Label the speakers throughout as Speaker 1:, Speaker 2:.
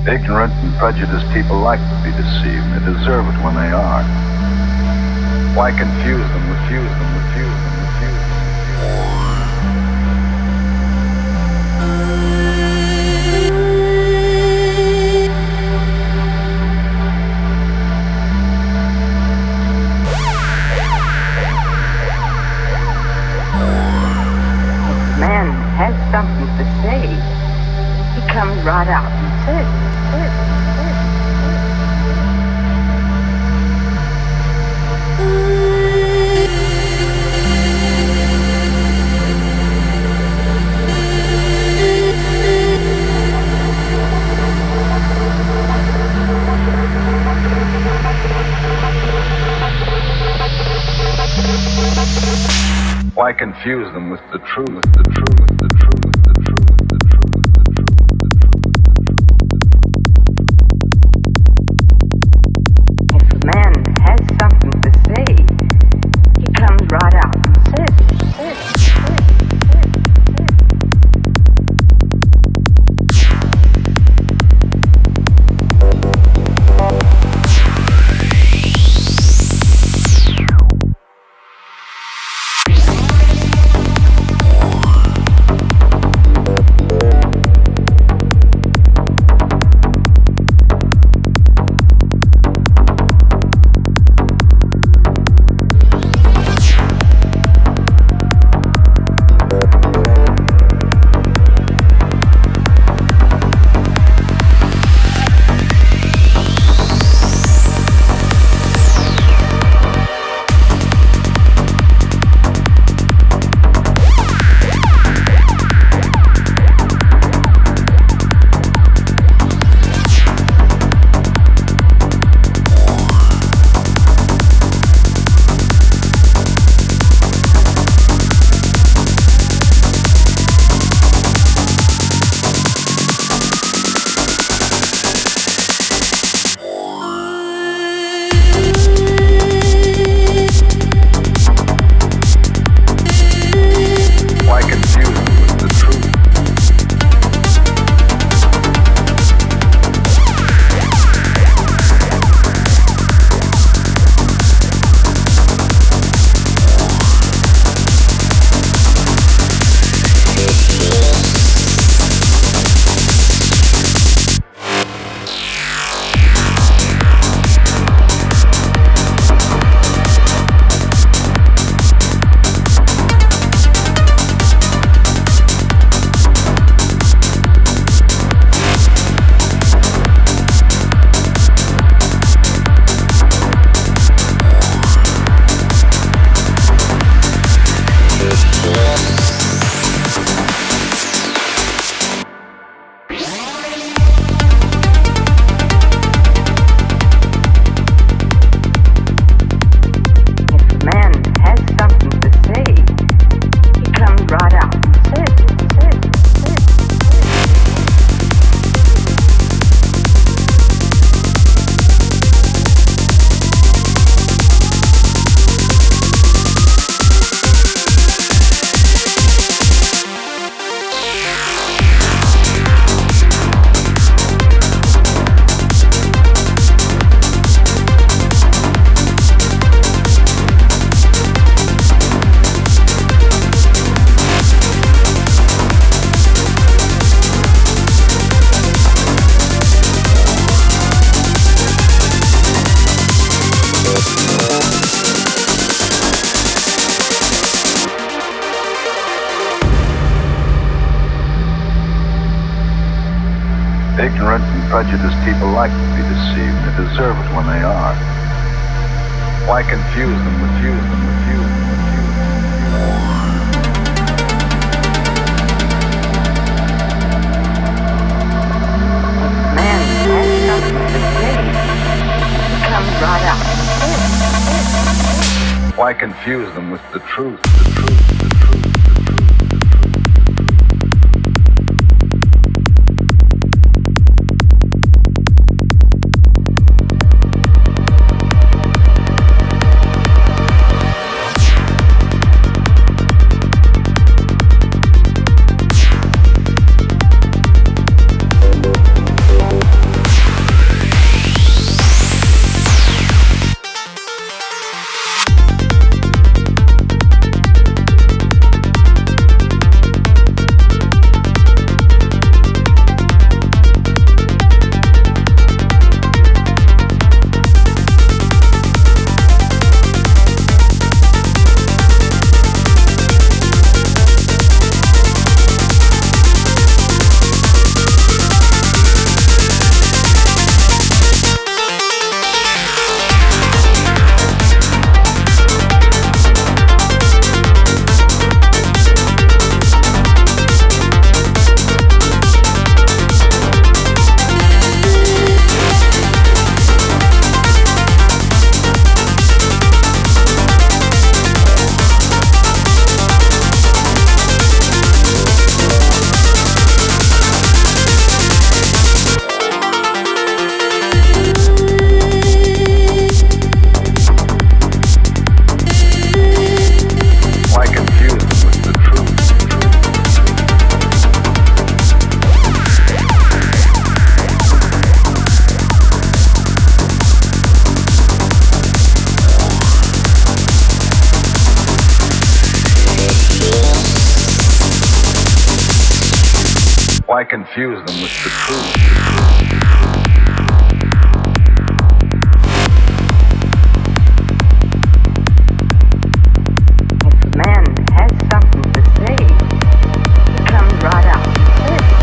Speaker 1: Ignorant and prejudiced people like to be deceived. They deserve it when they are. Why confuse them, refuse them, refuse them, refuse them?
Speaker 2: If a man has something to say, he comes right out and says it.
Speaker 1: Why confuse them with the truth, with the truth, with the truth, with the truth, with the truth, with the truth, with the truth?
Speaker 2: If a man has something to say, he comes right out and says it.
Speaker 1: Ignorant and prejudiced people like to be deceived. They deserve it when they are. Why confuse them, refuse them, refuse them, refuse them?
Speaker 2: Man has something to say, he comes right out and says it.
Speaker 1: Why confuse them with the truth, the truth, the truth, the truth? confuse them with the truth?
Speaker 2: If a man has something to say, he comes right out and says it.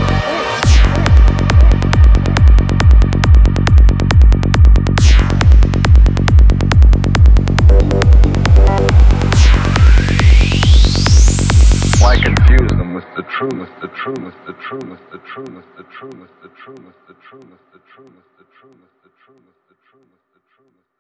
Speaker 1: Why confuse them with the truth, the truth, the truth, the truth, the truth, the truth, the truth, the truth, the truth, the truth, the truth, the truth, the truth.